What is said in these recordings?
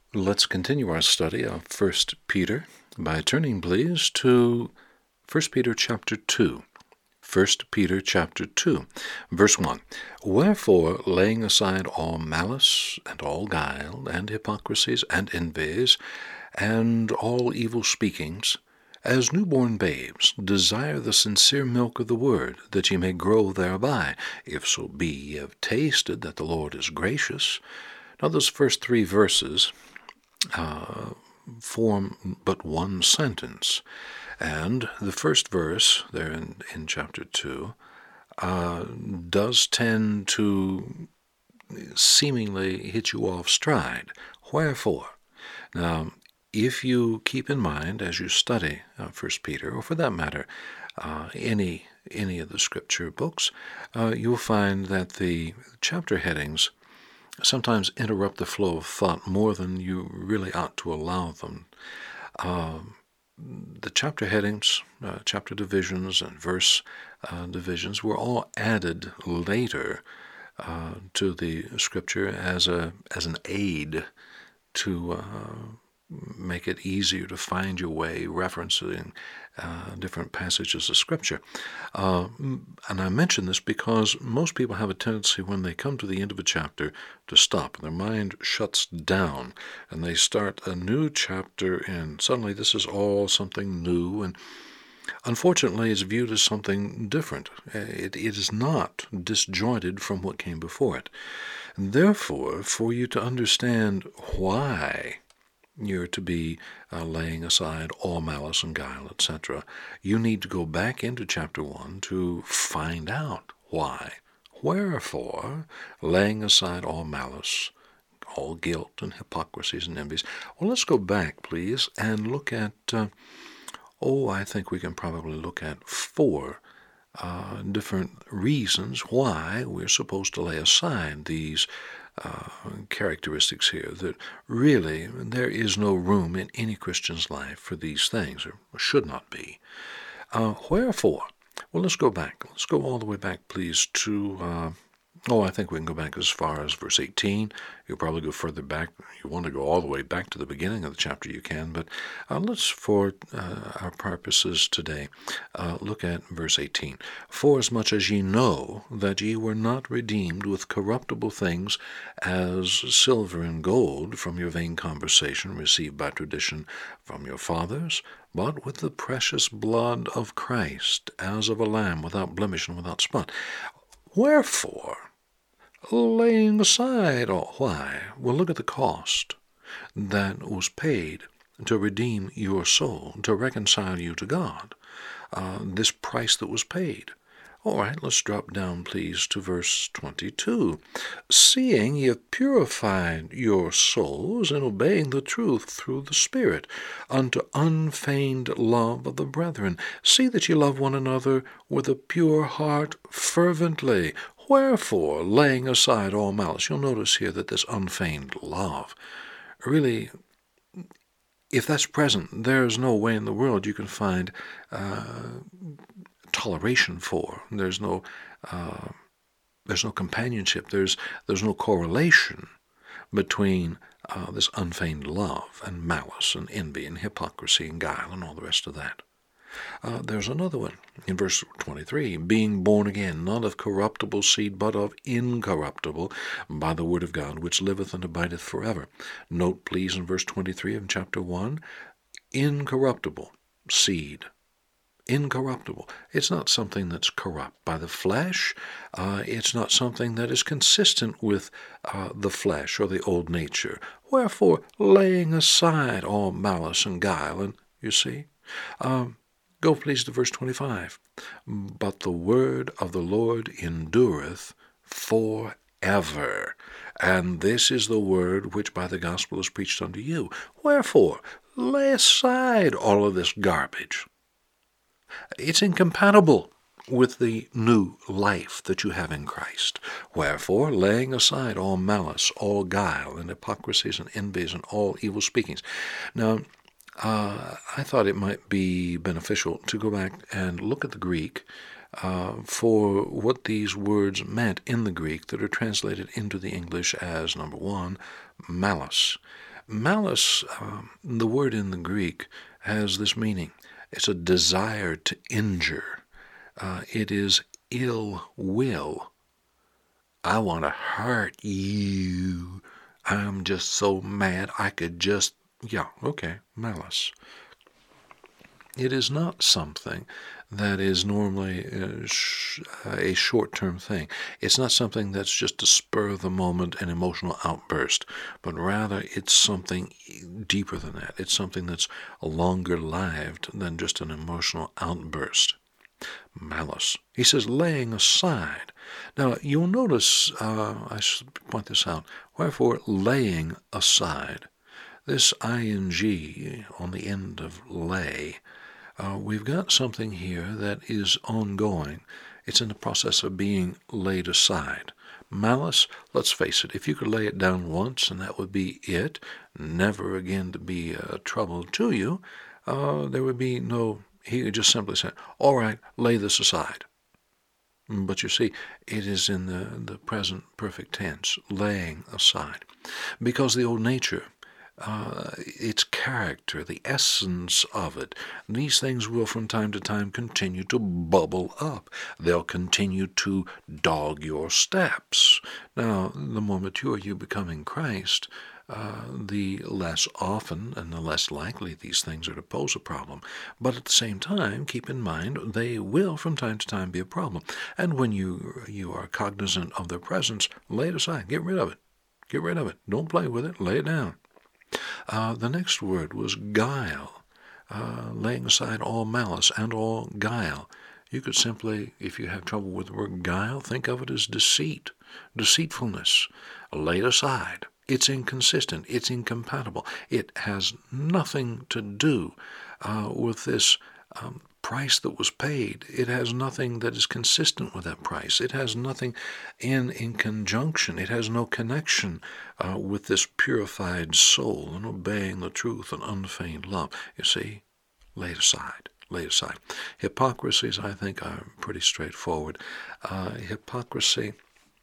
Let's continue our study of 1 Peter by turning, please, to 1 Peter chapter 2. 1 Peter chapter 2, verse 1. Wherefore, laying aside all malice, and all guile, and hypocrisies, and envies, and all evil speakings, as newborn babes, desire the sincere milk of the word, that ye may grow thereby, if so be ye have tasted that the Lord is gracious. Now, those first three verses form but one sentence. And the first verse there in chapter 2 does tend to seemingly hit you off stride. Wherefore? Now, if you keep in mind as you study 1 Peter, or for that matter, any of the scripture books, you'll find that the chapter headings sometimes interrupt the flow of thought more than you really ought to allow them. The chapter headings, chapter divisions, and verse divisions were all added later to the scripture as an aid to make it easier to find your way, referencing different passages of Scripture. And I mention this because most people have a tendency when they come to the end of a chapter to stop, and their mind shuts down, and they start a new chapter, and suddenly this is all something new, and unfortunately it's viewed as something different. It is not disjointed from what came before it. And therefore, for you to understand why you're to be laying aside all malice and guile, etc., you need to go back into chapter 1 to find out why. Wherefore, laying aside all malice, all guilt and hypocrisies and envies. Well, let's go back, please, and look at, I think we can probably look at 4 different reasons why we're supposed to lay aside these characteristics here, that really there is no room in any Christian's life for these things, or should not be. Wherefore? Well, let's go back. Let's go all the way back, please, to, I think we can go back as far as verse 18. You'll probably go further back. You want to go all the way back to the beginning of the chapter, you can, but let's, for our purposes today, look at verse 18. Forasmuch as ye know that ye were not redeemed with corruptible things, as silver and gold, from your vain conversation received by tradition from your fathers, but with the precious blood of Christ, as of a lamb without blemish and without spot. Wherefore, laying aside all, why? Well, look at the cost that was paid to redeem your soul, to reconcile you to God. This price that was paid. All right, let's drop down, please, to verse 22. Seeing ye have purified your souls in obeying the truth through the Spirit, unto unfeigned love of the brethren. See that ye love one another with a pure heart fervently. Wherefore, laying aside all malice. You'll notice here that this unfeigned love, really, if that's present, there's no way in the world you can find toleration for. There's no companionship. There's no correlation between this unfeigned love and malice and envy and hypocrisy and guile and all the rest of that. There's another one in verse 23, being born again, not of corruptible seed, but of incorruptible, by the word of God, which liveth and abideth forever. Note, please, in verse 23 of chapter 1, incorruptible seed. Incorruptible. It's not something that's corrupt by the flesh. It's not something that is consistent with the flesh or the old nature. Wherefore, laying aside all malice and guile, and you see, go please to verse 25. But the word of the Lord endureth forever. And this is the word which by the gospel is preached unto you. Wherefore, lay aside all of this garbage. It's incompatible with the new life that you have in Christ. Wherefore, laying aside all malice, all guile, and hypocrisies, and envies, and all evil speakings. Now, I thought it might be beneficial to go back and look at the Greek for what these words meant in the Greek that are translated into the English as, number 1, malice. Malice, the word in the Greek, has this meaning. It's a desire to injure. It is ill will. I want to hurt you. I'm just so mad I could just, malice. It is not something that is normally a short-term thing. It's not something that's just a spur of the moment, an emotional outburst, but rather it's something deeper than that. It's something that's longer-lived than just an emotional outburst. Malice. He says, laying aside. Now, you'll notice, I should point this out, wherefore laying aside. This ing on the end of lay, we've got something here that is ongoing. It's in the process of being laid aside. Malice, let's face it, if you could lay it down once and that would be it, never again to be trouble to you, there would be no, he would just simply say, all right, lay this aside. But you see, it is in the present perfect tense, laying aside. Because the old nature, its character, the essence of it, these things will from time to time continue to bubble up. They'll continue to dog your steps. Now, the more mature you become in Christ, the less often and the less likely these things are to pose a problem. But at the same time, keep in mind, they will from time to time be a problem. And when you are cognizant of their presence, lay it aside. Get rid of it. Get rid of it. Don't play with it. Lay it down. The next word was guile, laying aside all malice and all guile. You could simply, if you have trouble with the word guile, think of it as deceit, deceitfulness. Lay it aside. It's inconsistent. It's incompatible. It has nothing to do with this price that was paid. It has nothing that is consistent with that price. It has nothing in conjunction. It has no connection with this purified soul and obeying the truth and unfeigned love. You see, lay it aside. Lay it aside. Hypocrisies, I think, are pretty straightforward. Hypocrisy,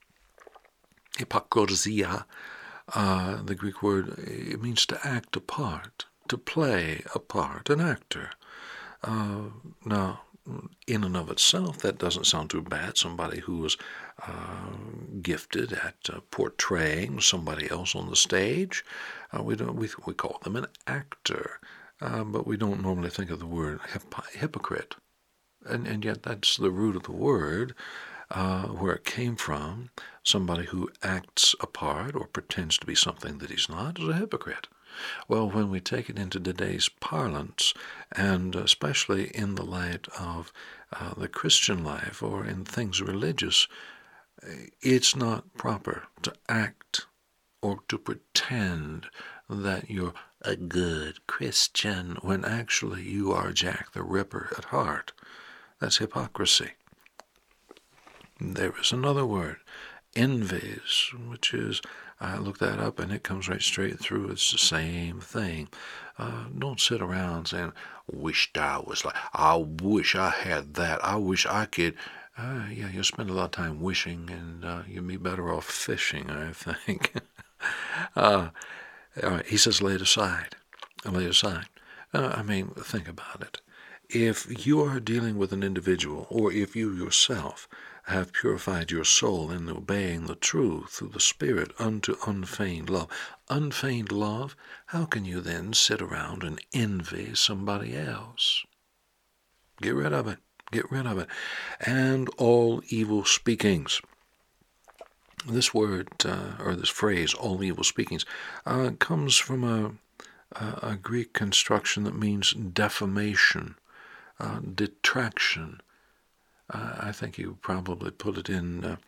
hypocrisia, the Greek word, it means to act a part, to play a part, an actor. Now, in and of itself, that doesn't sound too bad. Somebody who is gifted at portraying somebody else on the stage, we call them an actor, but we don't normally think of the word hypocrite. And yet that's the root of the word, where it came from. Somebody who acts a part or pretends to be something that he's not is a hypocrite. Well, when we take it into today's parlance, and especially in the light of the Christian life or in things religious, it's not proper to act or to pretend that you're a good Christian when actually you are Jack the Ripper at heart. That's hypocrisy. There is another word, envies, which is, I looked that up and it comes right straight through. It's the same thing. Don't sit around saying, wished I was like, I wish I had that. I wish I could. You'll spend a lot of time wishing, and you'll be better off fishing, I think. All right, he says, lay it aside. Lay it aside. Think about it. If you are dealing with an individual, or if you yourself have purified your soul in obeying the truth through the Spirit unto unfeigned love, how can you then sit around and envy somebody else? Get rid of it. Get rid of it. And all evil speakings. This word, or this phrase, all evil speakings, comes from a Greek construction that means defamation, detraction. I think you probably put it in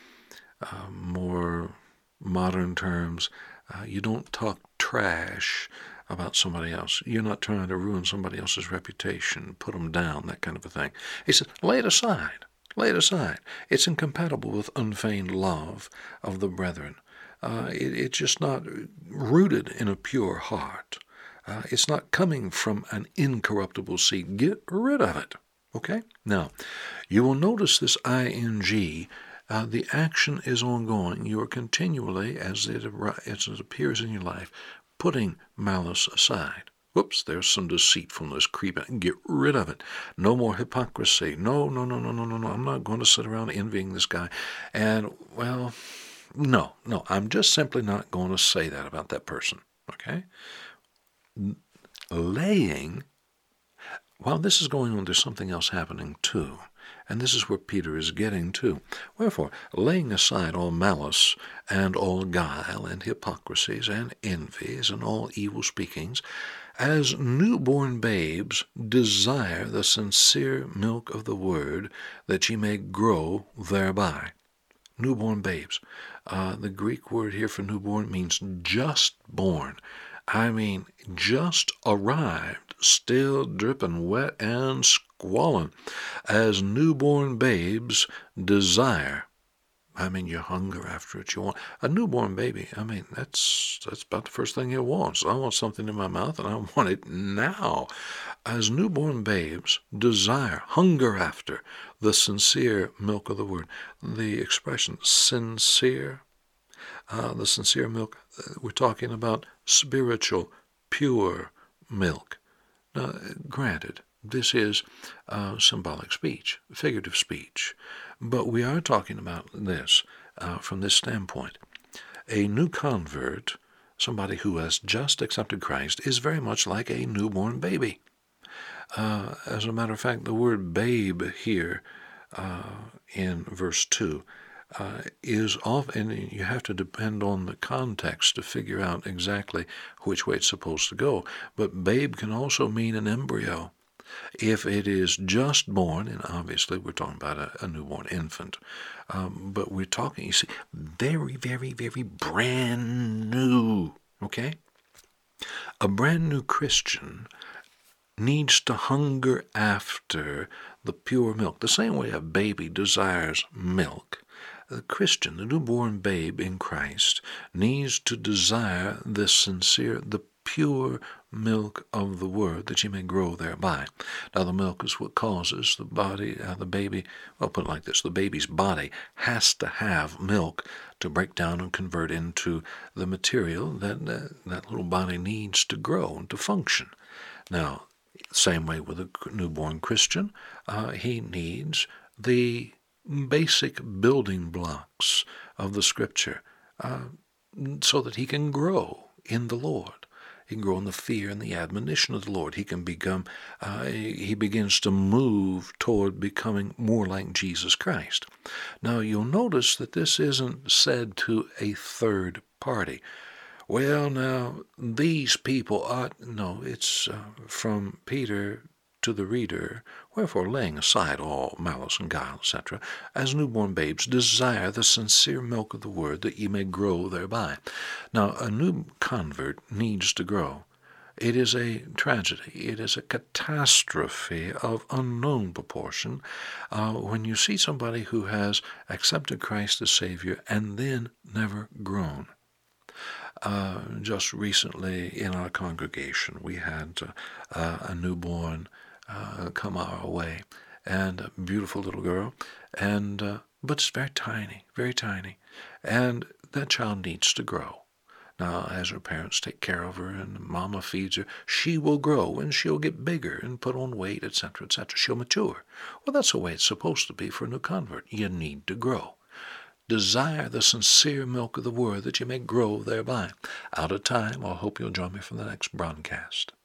more modern terms. You don't talk trash about somebody else. You're not trying to ruin somebody else's reputation, put them down, that kind of a thing. He says, lay it aside. Lay it aside. It's incompatible with unfeigned love of the brethren. It's just not rooted in a pure heart. It's not coming from an incorruptible seed. Get rid of it. Okay? Now, you will notice this ing, the action is ongoing. You are continually, as it appears in your life, putting malice aside. Whoops, there's some deceitfulness creeping. Get rid of it. No more hypocrisy. No. I'm not going to sit around envying this guy. And, well, no. I'm just simply not going to say that about that person. Okay? Laying, while this is going on, there's something else happening too. And this is where Peter is getting to. Wherefore, laying aside all malice and all guile and hypocrisies and envies and all evil speakings, as newborn babes desire the sincere milk of the word, that ye may grow thereby. Newborn babes. The Greek word here for newborn means just born. I mean, just arrived, still dripping wet and squalling, as newborn babes desire. I mean, you hunger after it. You want a newborn baby. I mean, that's about the first thing it wants. I want something in my mouth, and I want it now. As newborn babes desire, hunger after the sincere milk of the word. The expression sincere, the sincere milk, we're talking about spiritual, pure milk. Now, granted, this is symbolic speech, figurative speech, but we are talking about this from this standpoint. A new convert, somebody who has just accepted Christ, is very much like a newborn baby. As a matter of fact, the word babe here in verse 2 is off, and you have to depend on the context to figure out exactly which way it's supposed to go. But babe can also mean an embryo. If it is just born, and obviously we're talking about a newborn infant, but we're talking, you see, very, very, very brand new, okay? A brand new Christian needs to hunger after the pure milk, the same way a baby desires milk. The Christian, the newborn babe in Christ, needs to desire the sincere, the pure milk of the word, that ye may grow thereby. Now, the milk is what causes the body, the baby, well, put it like this, the baby's body has to have milk to break down and convert into the material that that little body needs to grow and to function. Now, same way with a newborn Christian, he needs the basic building blocks of the Scripture so that he can grow in the Lord. He can grow in the fear and the admonition of the Lord. He can become, he begins to move toward becoming more like Jesus Christ. Now, you'll notice that this isn't said to a third party. Well, now, these people ought, no, it's from Peter to the reader, wherefore, laying aside all malice and guile, etc., as newborn babes, desire the sincere milk of the word, that ye may grow thereby. Now, a new convert needs to grow. It is a tragedy. It is a catastrophe of unknown proportion when you see somebody who has accepted Christ as Savior and then never grown. Just recently in our congregation, we had a newborn come our way, and a beautiful little girl, and but it's very tiny, and that child needs to grow. Now, as her parents take care of her and mama feeds her, she will grow and she'll get bigger and put on weight, etc., etc. She'll mature. Well, that's the way it's supposed to be for a new convert. You need to grow. Desire the sincere milk of the word, that you may grow thereby. Out of time, I hope you'll join me for the next broadcast.